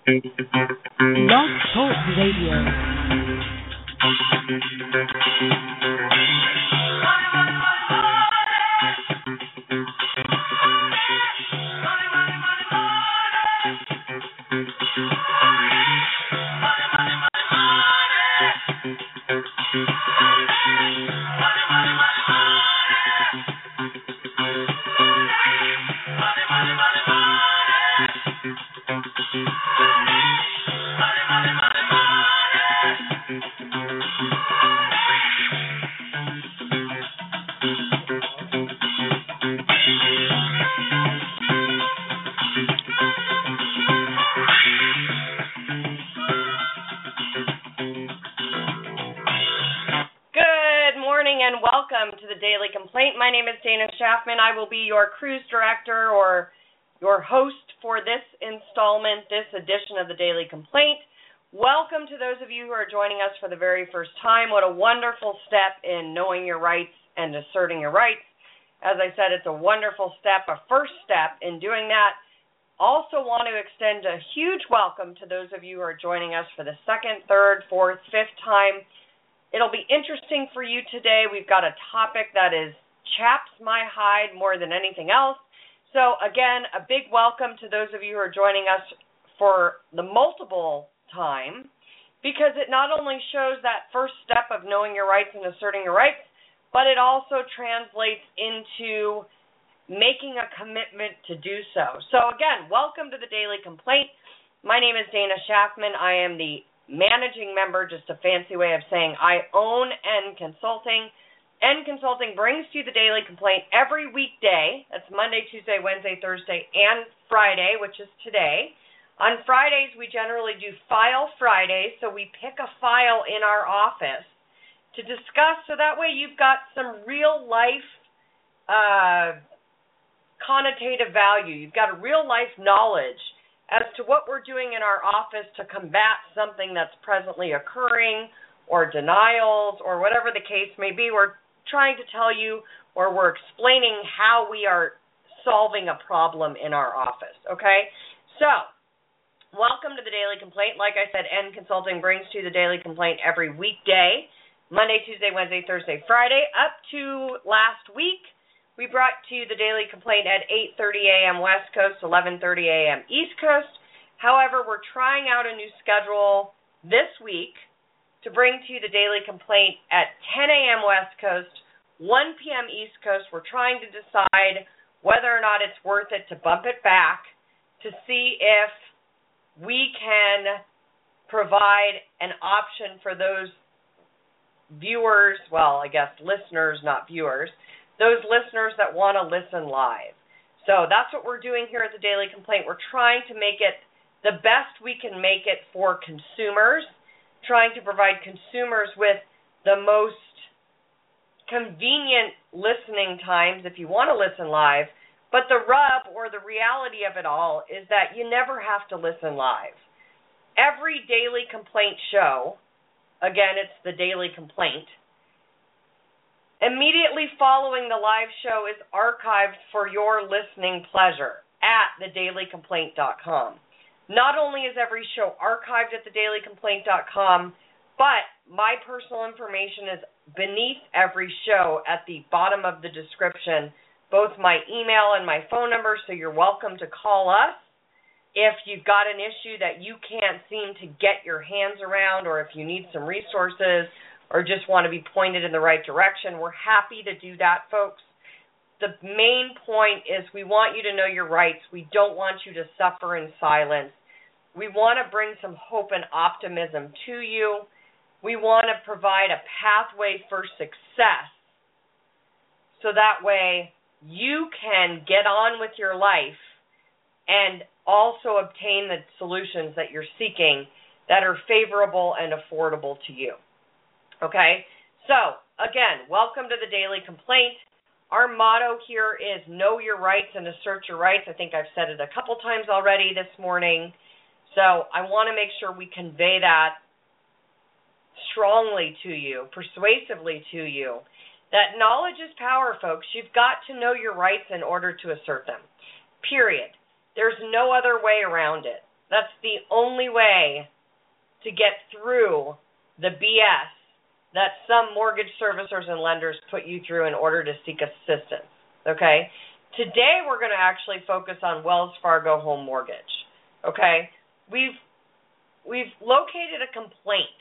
Blog Talk Radio. My name is Dana Schaffman. I will be your cruise director or your host for this installment, this edition of the Daily Complaint. Welcome to those of you who are joining us for the very first time. What a wonderful step in knowing your rights and asserting your rights. As I said, it's a wonderful step, a first step in doing that. Also want to extend a huge welcome to those of you who are joining us for the second, third, fourth, fifth time. It'll be interesting for you today. We've got a topic that chaps my hide more than anything else. So again, a big welcome to those of you who are joining us for the multiple time, because it not only shows that first step of knowing your rights and asserting your rights, but it also translates into making a commitment to do so. So again, welcome to the Daily Complaint. My name is Dana Schaffman. I am the managing member, just a fancy way of saying I own N Consulting. N Consulting brings to you the Daily Complaint every weekday. That's Monday, Tuesday, Wednesday, Thursday, and Friday, which is today. On Fridays, we generally do File Fridays, so we pick a file in our office to discuss, so that way you've got some real-life connotative value. You've got a real-life knowledge as to what we're doing in our office to combat something that's presently occurring, or denials, or whatever the case may be. We're trying to tell you, or we're explaining how we are solving a problem in our office, okay? So, welcome to the Daily Complaint. Like I said, N Consulting brings to you the Daily Complaint every weekday, Monday, Tuesday, Wednesday, Thursday, Friday. Up to last week, we brought to you the Daily Complaint at 8:30 a.m. West Coast, 11:30 a.m. East Coast. However, we're trying out a new schedule this week to bring to you the Daily Complaint at 10 a.m. West Coast, 1 p.m. East Coast. We're trying to decide whether or not it's worth it to bump it back to see if we can provide an option for those viewers, well, I guess listeners, not viewers, those listeners that want to listen live. So that's what we're doing here at the Daily Complaint. We're trying to make it the best we can make it for consumers, trying to provide consumers with the most convenient listening times if you want to listen live. But the rub or the reality of it all is that you never have to listen live. Every Daily Complaint show, again, it's the Daily Complaint, immediately following the live show is archived for your listening pleasure at thedailycomplaint.com. Not only is every show archived at thedailycomplaint.com, but my personal information is beneath every show at the bottom of the description, both my email and my phone number, so you're welcome to call us if you've got an issue that you can't seem to get your hands around, or if you need some resources or just want to be pointed in the right direction. We're happy to do that, folks. The main point is we want you to know your rights. We don't want you to suffer in silence. We want to bring some hope and optimism to you. We want to provide a pathway for success so that way you can get on with your life and also obtain the solutions that you're seeking that are favorable and affordable to you. Okay? So, again, welcome to the Daily Complaint. Our motto here is know your rights and assert your rights. I think I've said it a couple times already this morning. So I want to make sure we convey that strongly to you, persuasively to you, that knowledge is power, folks. You've got to know your rights in order to assert them, period. There's no other way around it. That's the only way to get through the BS that some mortgage servicers and lenders put you through in order to seek assistance, okay? Today we're going to actually focus on Wells Fargo Home Mortgage, okay? We've located a complaint,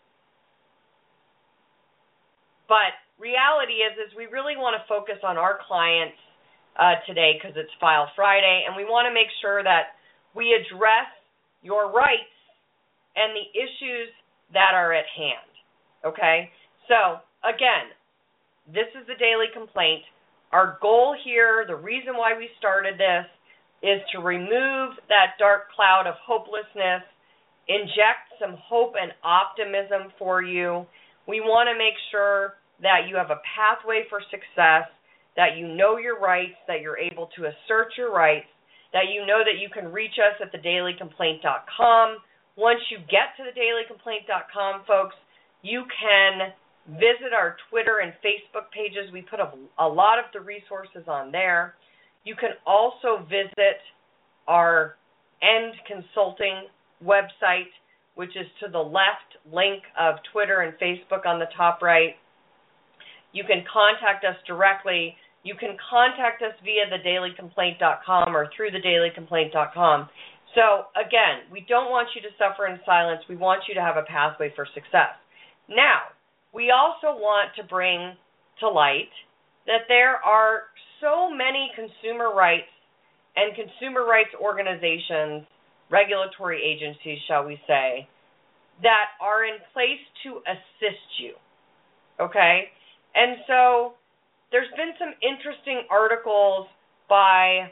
but reality is we really want to focus on our clients today because it's File Friday, and we want to make sure that we address your rights and the issues that are at hand. Okay, so again, this is the daily complaint. Our goal here, the reason why we started this, is to remove that dark cloud of hopelessness, inject some hope and optimism for you. We want to make sure that you have a pathway for success, that you know your rights, that you're able to assert your rights, that you know that you can reach us at thedailycomplaint.com. Once you get to thedailycomplaint.com, folks, you can visit our Twitter and Facebook pages. We put a lot of the resources on there. You can also visit our End Consulting website, which is to the left link of Twitter and Facebook on the top right. You can contact us directly. You can contact us via thedailycomplaint.com or through thedailycomplaint.com. So, again, we don't want you to suffer in silence. We want you to have a pathway for success. Now, we also want to bring to light that there are so many consumer rights and consumer rights organizations, regulatory agencies, shall we say, that are in place to assist you, okay? And so there's been some interesting articles by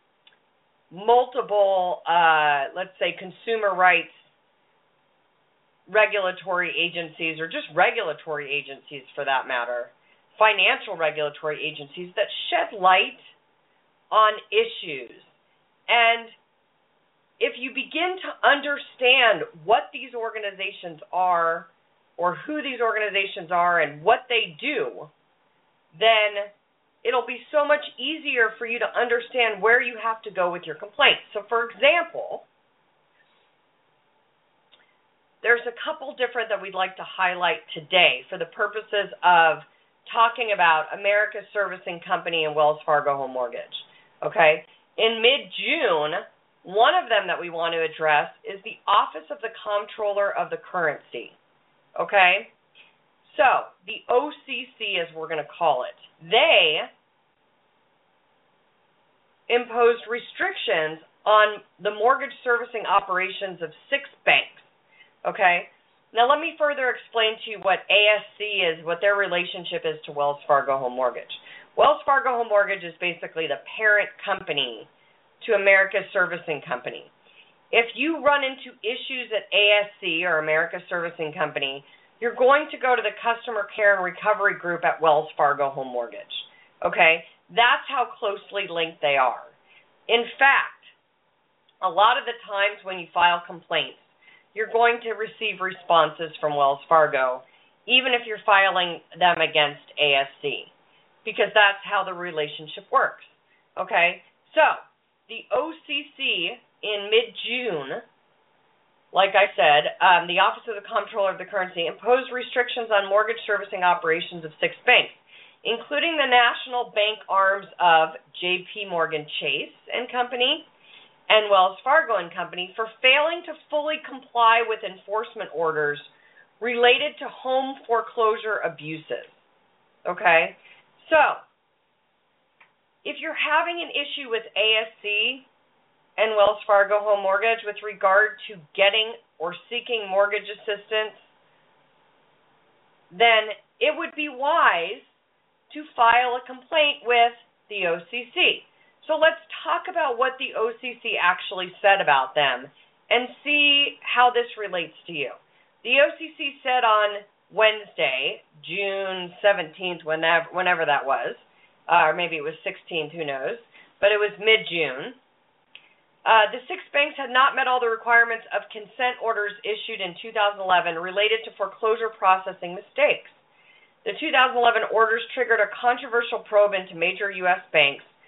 multiple, let's say, consumer rights regulatory agencies, or just regulatory agencies for that matter, financial regulatory agencies that shed light on issues. And if you begin to understand what these organizations are, or who these organizations are and what they do, then it'll be so much easier for you to understand where you have to go with your complaint. So, for example, there's a couple different that we'd like to highlight today for the purposes of talking about America's Servicing Company and Wells Fargo Home Mortgage. Okay? In mid-June, one of them that we want to address is the Office of the Comptroller of the Currency. Okay? So, the OCC, as we're going to call it, they imposed restrictions on the mortgage servicing operations of 6 banks. Okay? Now, let me further explain to you what ASC is, what their relationship is to Wells Fargo Home Mortgage. Wells Fargo Home Mortgage is basically the parent company to America's Servicing Company. If you run into issues at ASC, or America's Servicing Company, you're going to go to the Customer Care and Recovery Group at Wells Fargo Home Mortgage. Okay? That's how closely linked they are. In fact, a lot of the times when you file complaints, you're going to receive responses from Wells Fargo, even if you're filing them against ASC, because that's how the relationship works. Okay? So, the OCC in mid-June, like I said, the Office of the Comptroller of the Currency imposed restrictions on mortgage servicing operations of 6 banks, including the national bank arms of J.P. Morgan Chase and Company and Wells Fargo and Company for failing to fully comply with enforcement orders related to home foreclosure abuses. Okay? So, if you're having an issue with ASC and Wells Fargo Home Mortgage with regard to getting or seeking mortgage assistance, then it would be wise to file a complaint with the OCC. So let's talk about what the OCC actually said about them and see how this relates to you. The OCC said on Wednesday, June 17th, whenever that was, or maybe it was 16th, who knows, but it was mid-June. The 6 banks had not met all the requirements of consent orders issued in 2011 related to foreclosure processing mistakes. The 2011 orders triggered a controversial probe into major U.S. banks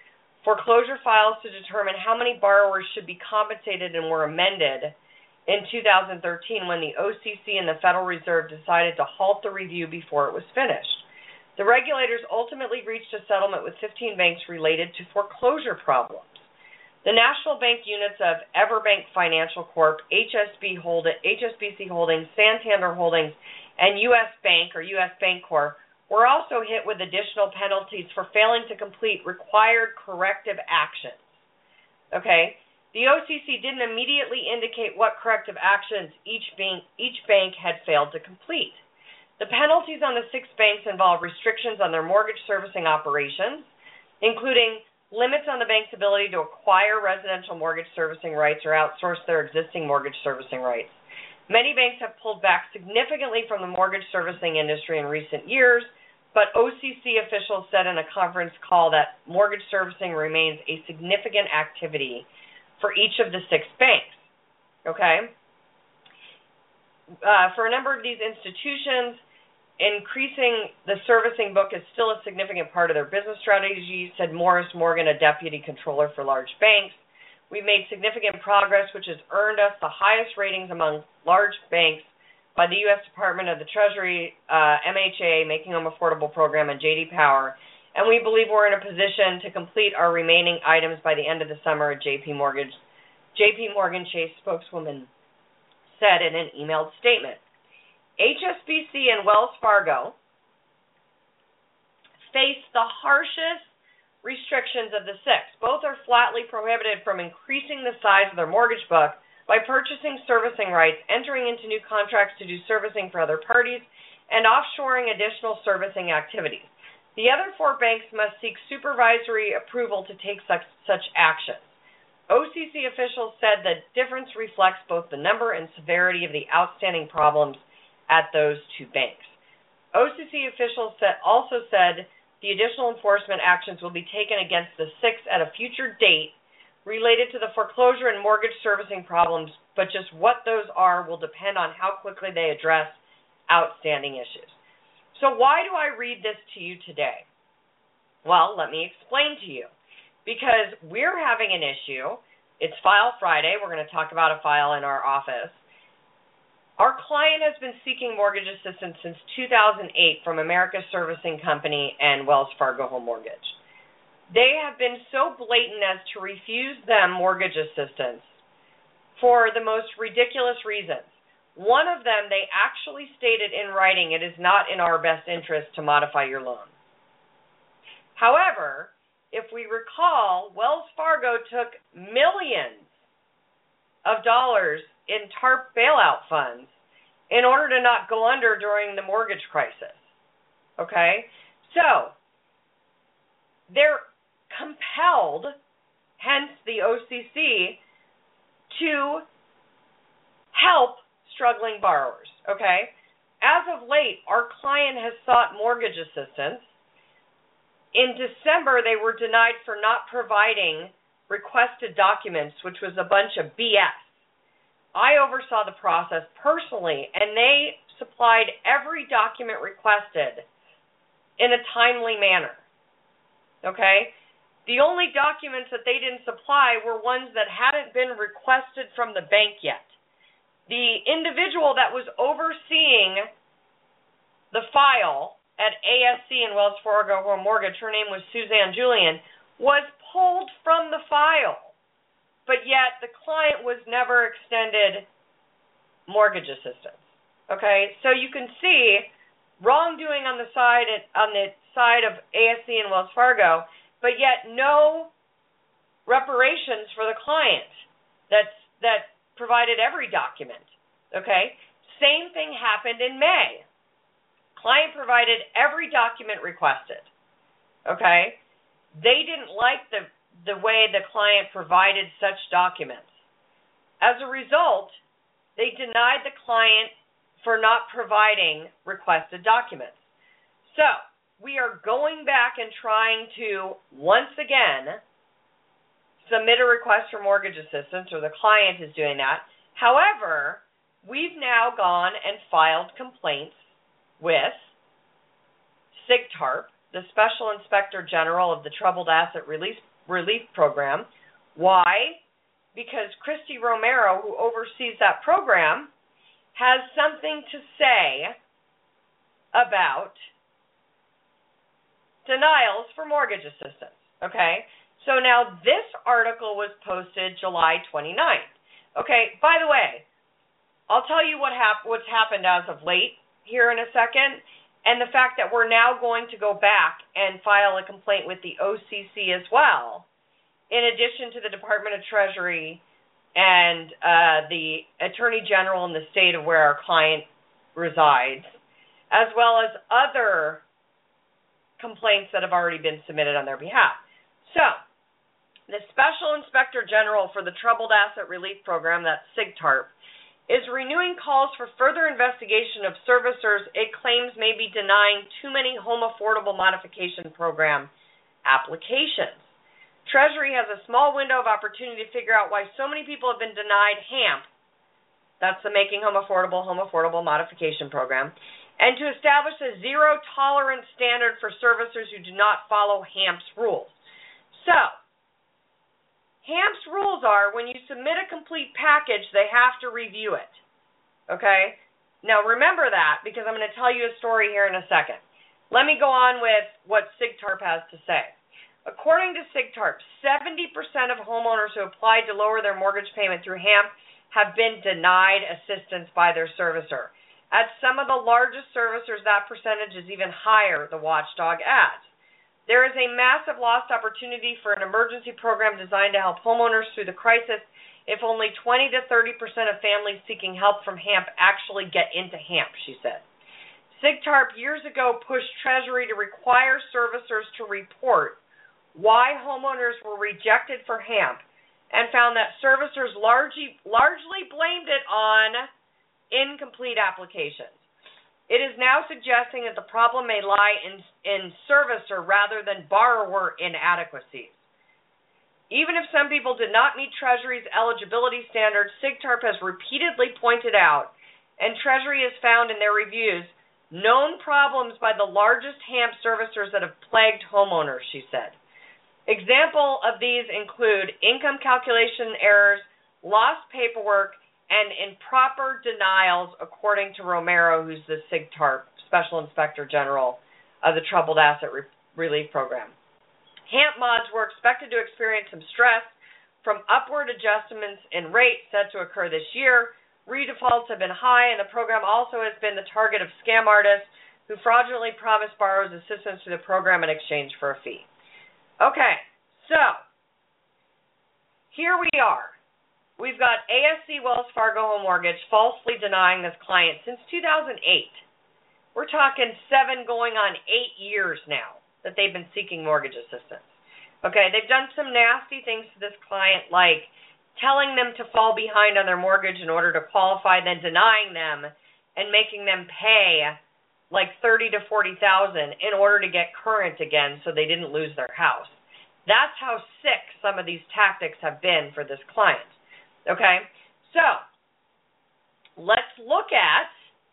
foreclosure files to determine how many borrowers should be compensated and were amended in 2013 when the OCC and the Federal Reserve decided to halt the review before it was finished. The regulators ultimately reached a settlement with 15 banks related to foreclosure problems. The national bank units of Everbank Financial Corp., HSBC Holdings, Santander Holdings, and U.S. Bank or U.S. Bancorp were also hit with additional penalties for failing to complete required corrective actions. Okay? The OCC didn't immediately indicate what corrective actions each bank had failed to complete. The penalties on the 6 banks involve restrictions on their mortgage servicing operations, including limits on the bank's ability to acquire residential mortgage servicing rights or outsource their existing mortgage servicing rights. Many banks have pulled back significantly from the mortgage servicing industry in recent years, but OCC officials said in a conference call that mortgage servicing remains a significant activity for each of the 6 banks. Okay? For a number of these institutions, increasing the servicing book is still a significant part of their business strategy, said Morris Morgan, a deputy controller for large banks. We've made significant progress, which has earned us the highest ratings among large banks by the U.S. Department of the Treasury, MHA, Making Home Affordable Program, and J.D. Power, and we believe we're in a position to complete our remaining items by the end of the summer, a J.P. Morgan Chase spokeswoman said in an emailed statement. HSBC and Wells Fargo face the harshest restrictions of the 6. Both are flatly prohibited from increasing the size of their mortgage book by purchasing servicing rights, entering into new contracts to do servicing for other parties, and offshoring additional servicing activities. The other 4 banks must seek supervisory approval to take such actions. OCC officials said the difference reflects both the number and severity of the outstanding problems at those 2 banks. OCC officials also said the additional enforcement actions will be taken against the 6 at a future date related to the foreclosure and mortgage servicing problems, but just what those are will depend on how quickly they address outstanding issues. So why do I read this to you today? Well, let me explain to you. Because we're having an issue. It's File Friday. We're going to talk about a file in our office. Our client has been seeking mortgage assistance since 2008 from America Servicing Company and Wells Fargo Home Mortgage. They have been so blatant as to refuse them mortgage assistance for the most ridiculous reasons. One of them, they actually stated in writing, it is not in our best interest to modify your loan. However, if we recall, Wells Fargo took millions of dollars in TARP bailout funds in order to not go under during the mortgage crisis. Okay? So, they're compelled, hence the OCC, to help struggling borrowers, okay? As of late, our client has sought mortgage assistance. In December, they were denied for not providing requested documents, which was a bunch of BS. I oversaw the process personally, and they supplied every document requested in a timely manner, okay? The only documents that they didn't supply were ones that hadn't been requested from the bank yet. The individual that was overseeing the file at ASC and Wells Fargo Home Mortgage, her name was Suzanne Julian, was pulled from the file, but yet the client was never extended mortgage assistance. Okay, so you can see wrongdoing on the side of ASC and Wells Fargo, but yet no reparations for the client that provided every document. Okay, same thing happened in May. Client provided every document requested. Okay, they didn't like the way the client provided such documents. As a result, they denied the client for not providing requested documents. So, we are going back and trying to, once again, submit a request for mortgage assistance, or the client is doing that. However, we've now gone and filed complaints with SIGTARP, the Special Inspector General of the Troubled Asset Relief Relief Program. Why? Because Christy Romero, who oversees that program, has something to say about denials for mortgage assistance. Okay? So now this article was posted July 29th. Okay, by the way, I'll tell you what's happened as of late here in a second, and the fact that we're now going to go back and file a complaint with the OCC as well, in addition to the Department of Treasury and the Attorney General in the state of where our client resides, as well as other complaints that have already been submitted on their behalf. So, the Special Inspector General for the Troubled Asset Relief Program, that's SIGTARP, is renewing calls for further investigation of servicers it claims may be denying too many home affordable modification program applications. Treasury has a small window of opportunity to figure out why so many people have been denied HAMP, that's the Making Home Affordable Modification Program, and to establish a zero-tolerance standard for servicers who do not follow HAMP's rules. So, HAMP's rules are when you submit a complete package, they have to review it. Okay? Now, remember that because I'm going to tell you a story here in a second. Let me go on with what SIGTARP has to say. According to SIGTARP, 70% of homeowners who applied to lower their mortgage payment through HAMP have been denied assistance by their servicer. At some of the largest servicers, that percentage is even higher, the watchdog adds. There is a massive lost opportunity for an emergency program designed to help homeowners through the crisis if only 20 to 30% of families seeking help from HAMP actually get into HAMP, she said. SIGTARP years ago pushed Treasury to require servicers to report why homeowners were rejected for HAMP and found that servicers largely blamed it on incomplete applications. It is now suggesting that the problem may lie in servicer rather than borrower inadequacies. Even if some people did not meet Treasury's eligibility standards, SIGTARP has repeatedly pointed out, and Treasury has found in their reviews, known problems by the largest HAMP servicers that have plagued homeowners, she said. Example of these include income calculation errors, lost paperwork, and improper denials, according to Romero, who's the SIGTARP Special Inspector General of the Troubled Asset Relief Program. HAMP mods were expected to experience some stress from upward adjustments in rates set to occur this year. Redefaults have been high, and the program also has been the target of scam artists who fraudulently promise borrowers assistance through the program in exchange for a fee. Okay, so here we are. We've got ASC Wells Fargo Home Mortgage falsely denying this client since 2008. We're talking 7 going on 8 years now that they've been seeking mortgage assistance. Okay, they've done some nasty things to this client, like telling them to fall behind on their mortgage in order to qualify, then denying them and making them pay like $30,000 to $40,000 in order to get current again so they didn't lose their house. That's how sick some of these tactics have been for this client. Okay, so let's look at,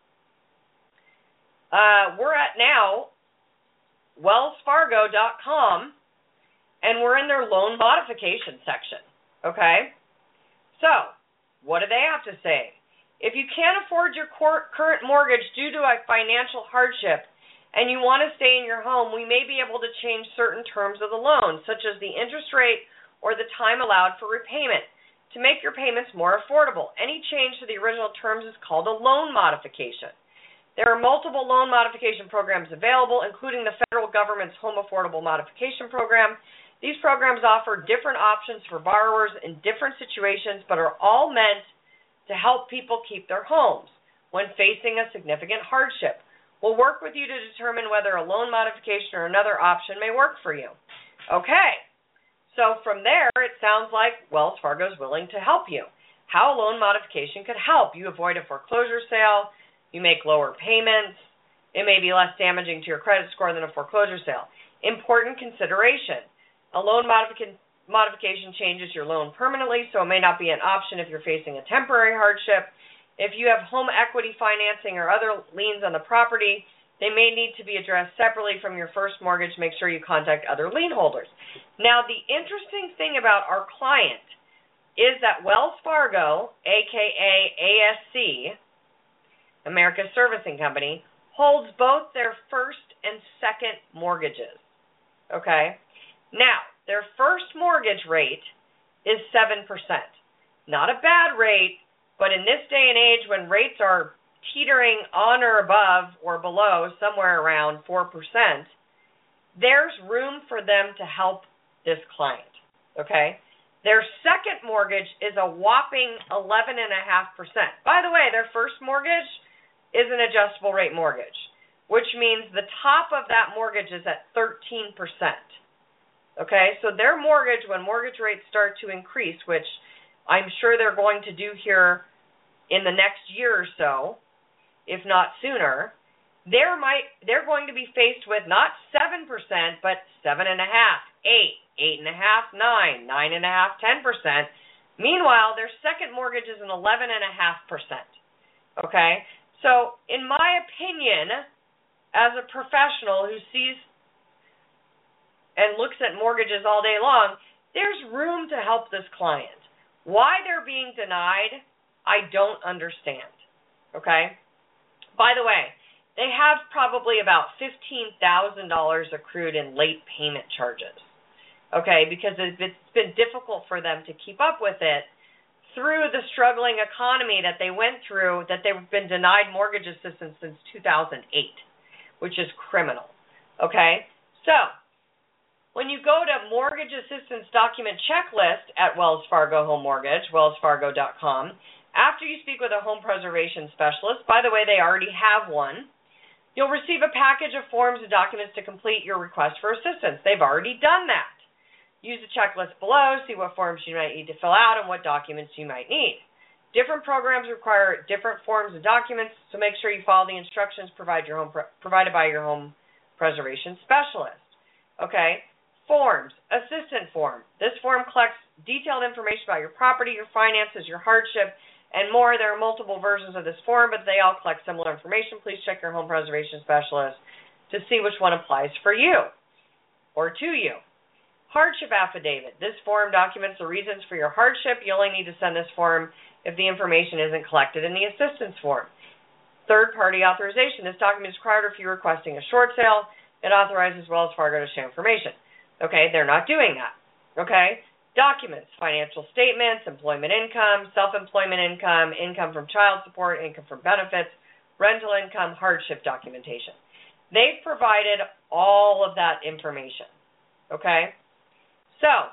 we're at now wellsfargo.com, and we're in their loan modification section. Okay, so what do they have to say? If you can't afford your current mortgage due to a financial hardship and you want to stay in your home, we may be able to change certain terms of the loan, such as the interest rate or the time allowed for repayment, to make your payments more affordable. Any change to the original terms is called a loan modification. There are multiple loan modification programs available, including the federal government's Home Affordable Modification Program. These programs offer different options for borrowers in different situations, but are all meant to help people keep their homes when facing a significant hardship. We'll work with you to determine whether a loan modification or another option may work for you. Okay, so from there, it sounds like Wells Fargo is willing to help you. How a loan modification could help you avoid a foreclosure sale, you make lower payments, it may be less damaging to your credit score than a foreclosure sale. Important consideration. A loan modification changes your loan permanently, so it may not be an option if you're facing a temporary hardship. If you have home equity financing or other liens on the property, They may need to be addressed separately from your first mortgage. Make sure you contact other lien holders. Now, the interesting thing about our client is that Wells Fargo, aka ASC, America's Servicing Company, holds both their first and second mortgages. Okay? Now, their first mortgage rate is 7%. Not a bad rate, but in this day and age when rates are teetering on or above or below, somewhere around 4%, there's room for them to help this client. Okay? Their second mortgage is a whopping 11.5%. By the way, their first mortgage is an adjustable rate mortgage, which means the top of that mortgage is at 13%. Okay, so their mortgage, when mortgage rates start to increase, which I'm sure they're going to do here in the next year or so, if not sooner, they're going to be faced with not 7%, but 7.5%, 8%, 8.5%, 9%, 9.5%, 10%. Meanwhile, their second mortgage is an 11.5%. Okay, so in my opinion, as a professional who sees and looks at mortgages all day long, there's room to help this client. Why they're being denied, I don't understand. Okay? By the way, they have probably about $15,000 accrued in late payment charges. Okay? Because it's been difficult for them to keep up with it through the struggling economy that they went through, that they've been denied mortgage assistance since 2008, which is criminal. Okay? So, when you go to Mortgage Assistance Document Checklist at Wells Fargo Home Mortgage, wellsfargo.com, after you speak with a home preservation specialist, by the way, they already have one, you'll receive a package of forms and documents to complete your request for assistance. They've already done that. Use the checklist below, see what forms you might need to fill out and what documents you might need. Different programs require different forms and documents, so make sure you follow the instructions provided by your home preservation specialist. Okay? Forms. Assistant form. This form collects detailed information about your property, your finances, your hardship, and more. There are multiple versions of this form, but they all collect similar information. Please check your home preservation specialist to see which one applies for you or to you. Hardship affidavit. This form documents the reasons for your hardship. You only need to send this form if the information isn't collected in the assistance form. Third-party authorization. This document is required if you're requesting a short sale. It authorizes Wells Fargo to share information. Okay, they're not doing that. Okay? Documents, financial statements, employment income, self-employment income, income from child support, income from benefits, rental income, hardship documentation. They've provided all of that information. Okay? So,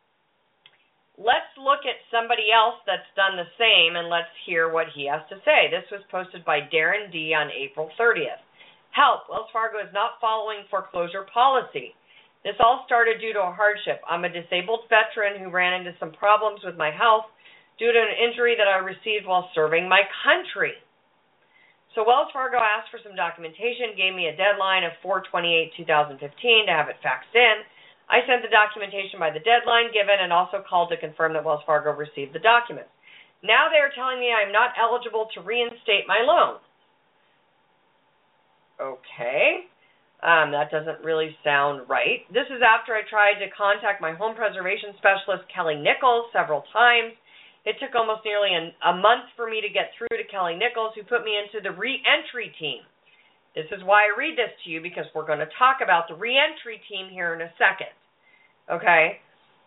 let's look at somebody else that's done the same and let's hear what he has to say. This was posted by Darren D. on April 30th. Help, Wells Fargo is not following foreclosure policy. This all started due to a hardship. I'm a disabled veteran who ran into some problems with my health due to an injury that I received while serving my country. So Wells Fargo asked for some documentation, gave me a deadline of 4/28/2015 to have it faxed in. I sent the documentation by the deadline given and also called to confirm that Wells Fargo received the documents. Now they are telling me I'm not eligible to reinstate my loan. Okay. That doesn't really sound right. This is after I tried to contact my home preservation specialist, Kelly Nichols, several times. It took almost nearly a month for me to get through to Kelly Nichols, who put me into the reentry team. This is why I read this to you, because we're going to talk about the reentry team here in a second. Okay?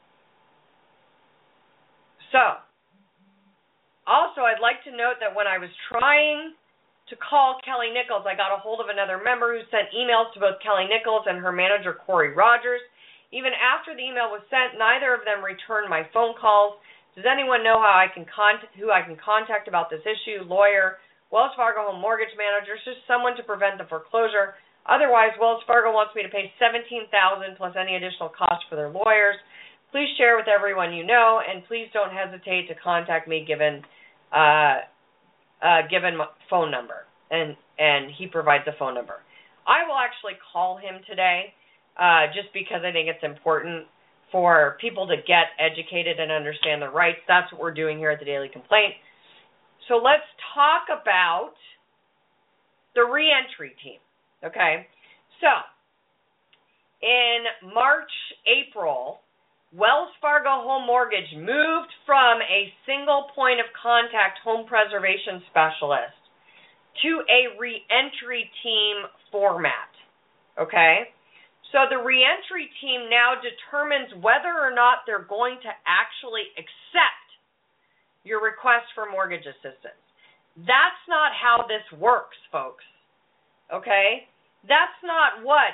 So, also, I'd like to note that when I was trying to call Kelly Nichols, I got a hold of another member who sent emails to both Kelly Nichols and her manager, Corey Rogers. Even after the email was sent, neither of them returned my phone calls. Does anyone know who I can contact about this issue? Lawyer, Wells Fargo Home Mortgage Manager, just someone to prevent the foreclosure. Otherwise, Wells Fargo wants me to pay $17,000 plus any additional costs for their lawyers. Please share with everyone you know, and please don't hesitate to contact me given my phone number, and he provides a phone number. I will actually call him today just because I think it's important for people to get educated and understand their rights. That's what we're doing here at the Daily Complaint. So let's talk about the reentry team. Okay? So, in March, April, Wells Fargo Home Mortgage moved from a single point of contact home preservation specialist to a reentry team format. Okay? So the reentry team now determines whether or not they're going to actually accept your request for mortgage assistance. That's not how this works, folks. Okay? That's not what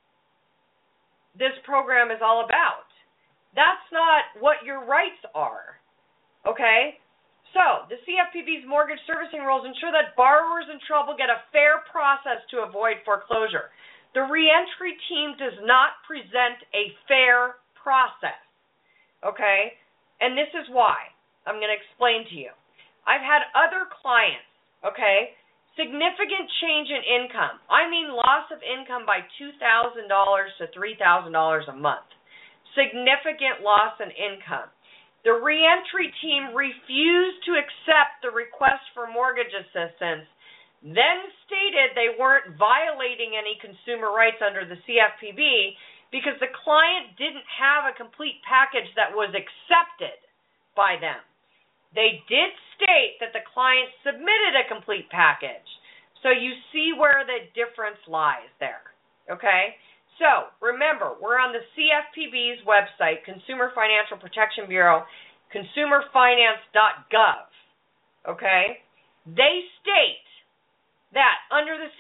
this program is all about. That's not what your rights are. Okay? So, the CFPB's mortgage servicing rules ensure that borrowers in trouble get a fair process to avoid foreclosure. The reentry team does not present a fair process. Okay? And this is why. I'm going to explain to you. I've had other clients, okay, significant change in income. I mean loss of income by $2,000 to $3,000 a month. Significant loss in income. The reentry team refused to accept the request for mortgage assistance, then stated they weren't violating any consumer rights under the CFPB because the client didn't have a complete package that was accepted by them. They did state that the client submitted a complete package. So you see where the difference lies there, okay? So remember, we're on the CFPB's website, Consumer Financial Protection Bureau, consumerfinance.gov, okay? They state that under the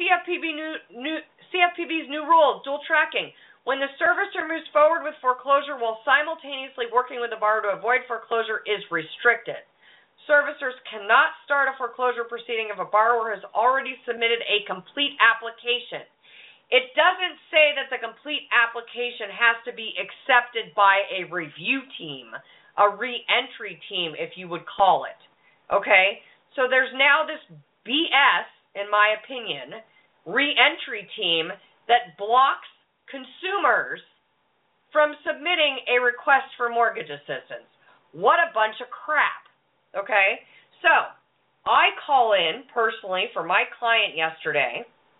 CFPB's new rule, dual tracking, when the servicer moves forward with foreclosure while simultaneously working with the borrower to avoid foreclosure is restricted. Servicers cannot start a foreclosure proceeding if a borrower has already submitted a complete application. It doesn't say that the complete application has to be accepted by a review team, a reentry team, if you would call it. Okay? So there's now this BS, in my opinion, reentry team that blocks consumers from submitting a request for mortgage assistance. What a bunch of crap. Okay? So, I call in personally for my client yesterday,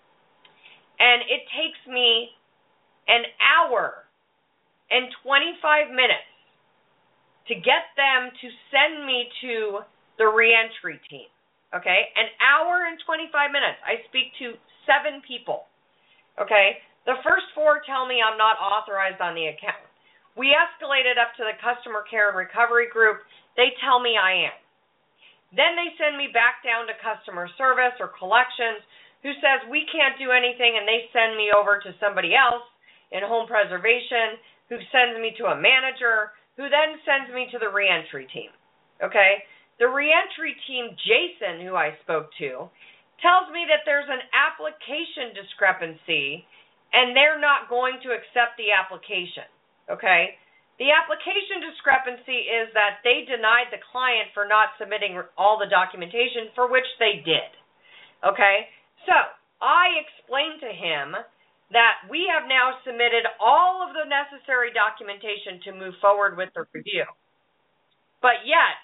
and it takes me an hour and 25 minutes to get them to send me to the reentry team. Okay? An hour and 25 minutes. I speak to 7 people. Okay? The first 4 tell me I'm not authorized on the account. We escalated up to the customer care and recovery group. They tell me I am. Then they send me back down to customer service or collections who says we can't do anything, and they send me over to somebody else in home preservation who sends me to a manager who then sends me to the reentry team. Okay? The reentry team, Jason, who I spoke to, tells me that there's an application discrepancy and they're not going to accept the application. Okay? The application discrepancy is that they denied the client for not submitting all the documentation for which they did. Okay? So, I explained to him that we have now submitted all of the necessary documentation to move forward with the review. But yet,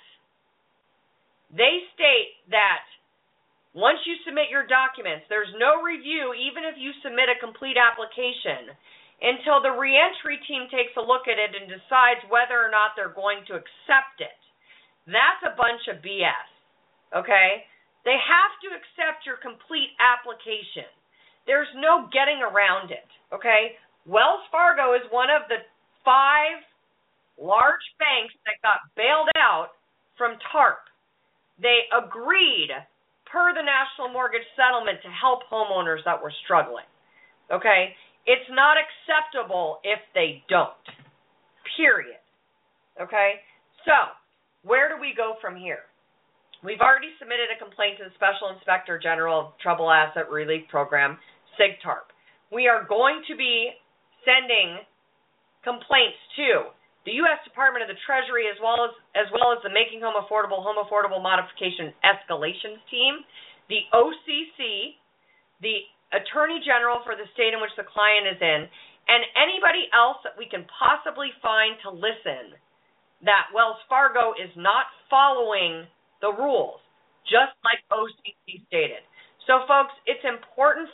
they state that once you submit your documents, there's no review even if you submit a complete application until the reentry team takes a look at it and decides whether or not they're going to accept it. That's a bunch of BS, okay? They have to accept your complete application. There's no getting around it, okay? Wells Fargo is one of the 5 large banks that got bailed out from TARP. They agreed, per the National Mortgage Settlement, to help homeowners that were struggling, okay? It's not acceptable if they don't, period, okay? So, where do we go from here? We've already submitted a complaint to the Special Inspector General of Troubled Asset Relief Program, SIGTARP. We are going to be sending complaints to the U.S. Department of the Treasury as well as the Making Home Affordable Modification Escalations Team, the OCC, the Attorney General for the state in which the client is in, and anybody else that we can possibly find to listen that Wells Fargo is not following the rules, just like OCC stated. So, folks, it's important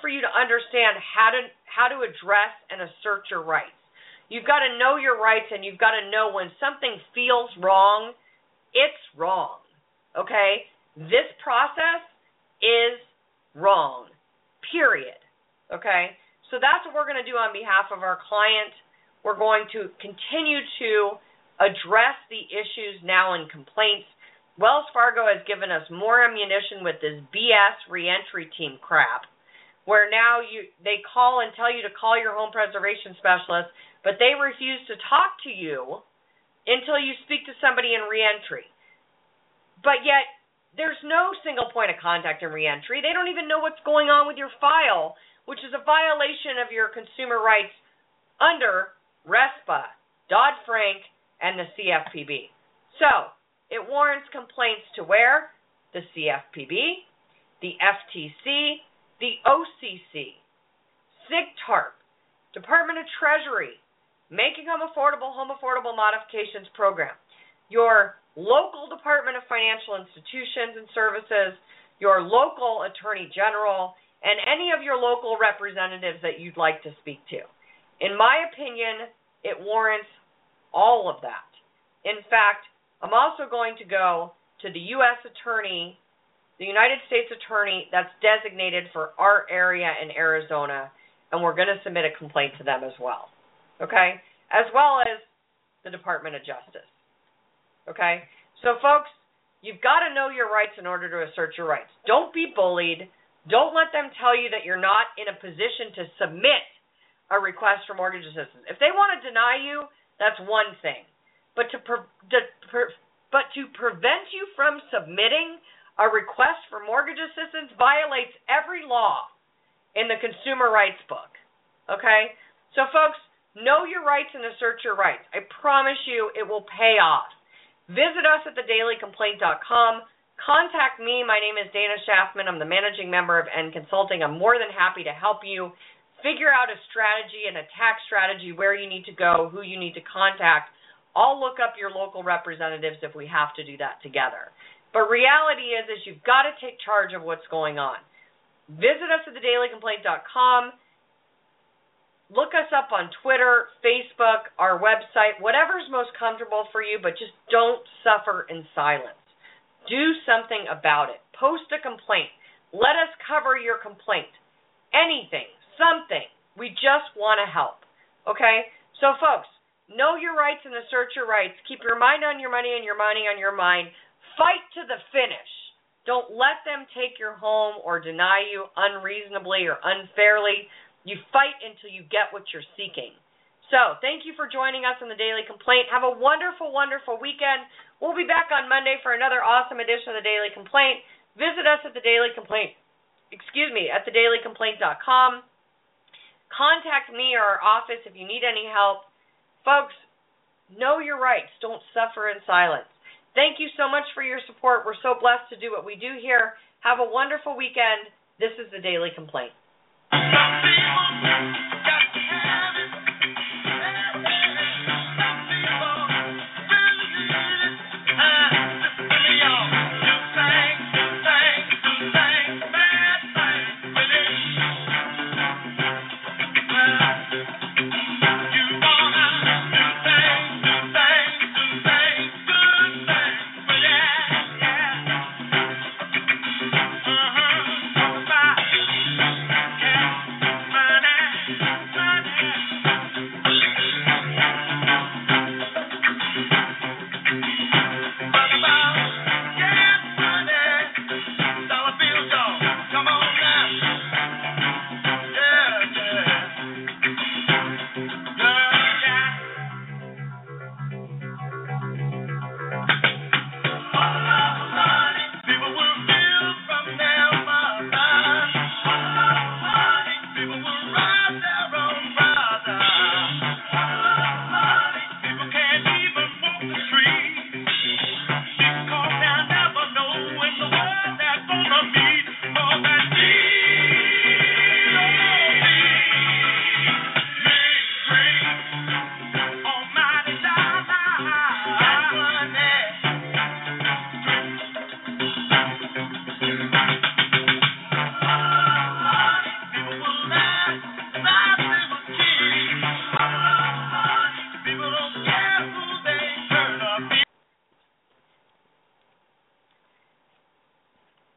for you to understand how to address and assert your rights. You've got to know your rights, and you've got to know when something feels wrong, it's wrong, okay? This process is wrong, period, okay? So that's what we're going to do on behalf of our client. We're going to continue to address the issues now in complaints. Wells Fargo has given us more ammunition with this BS reentry team crap, where now they call and tell you to call your home preservation specialist, but they refuse to talk to you until you speak to somebody in reentry. But yet, there's no single point of contact in reentry. They don't even know what's going on with your file, which is a violation of your consumer rights under RESPA, Dodd-Frank, and the CFPB. So, it warrants complaints to where? The CFPB, the FTC, the OCC, SIGTARP, Department of Treasury, Making Home Affordable Modifications Program, your local Department of Financial Institutions and Services, your local Attorney General, and any of your local representatives that you'd like to speak to. In my opinion, it warrants all of that. In fact, I'm also going to go to the U.S. Attorney, the United States Attorney that's designated for our area in Arizona, and we're going to submit a complaint to them as well, okay? As well as the Department of Justice, okay? So, folks, you've got to know your rights in order to assert your rights. Don't be bullied. Don't let them tell you that you're not in a position to submit a request for mortgage assistance. If they want to deny you, that's one thing. But to prevent you from submitting a request for mortgage assistance violates every law in the consumer rights book, okay? So, folks, know your rights and assert your rights. I promise you it will pay off. Visit us at thedailycomplaint.com. Contact me. My name is Dana Schaffman. I'm the managing member of N Consulting. I'm more than happy to help you figure out a strategy and a tax strategy, where you need to go, who you need to contact. I'll look up your local representatives if we have to do that together. But reality is you've got to take charge of what's going on. Visit us at thedailycomplaint.com. Look us up on Twitter, Facebook, our website, whatever's most comfortable for you, but just don't suffer in silence. Do something about it. Post a complaint. Let us cover your complaint. Anything, something. We just want to help. Okay? So, folks, know your rights and assert your rights. Keep your mind on your money and your money on your mind. Fight to the finish. Don't let them take your home or deny you unreasonably or unfairly. You fight until you get what you're seeking. So, thank you for joining us on the Daily Complaint. Have a wonderful, wonderful weekend. We'll be back on Monday for another awesome edition of the Daily Complaint. Visit us at the Daily Complaint, at thedailycomplaint.com. Contact me or our office if you need any help. Folks, know your rights. Don't suffer in silence. Thank you so much for your support. We're so blessed to do what we do here. Have a wonderful weekend. This is the Daily Complaint. Some people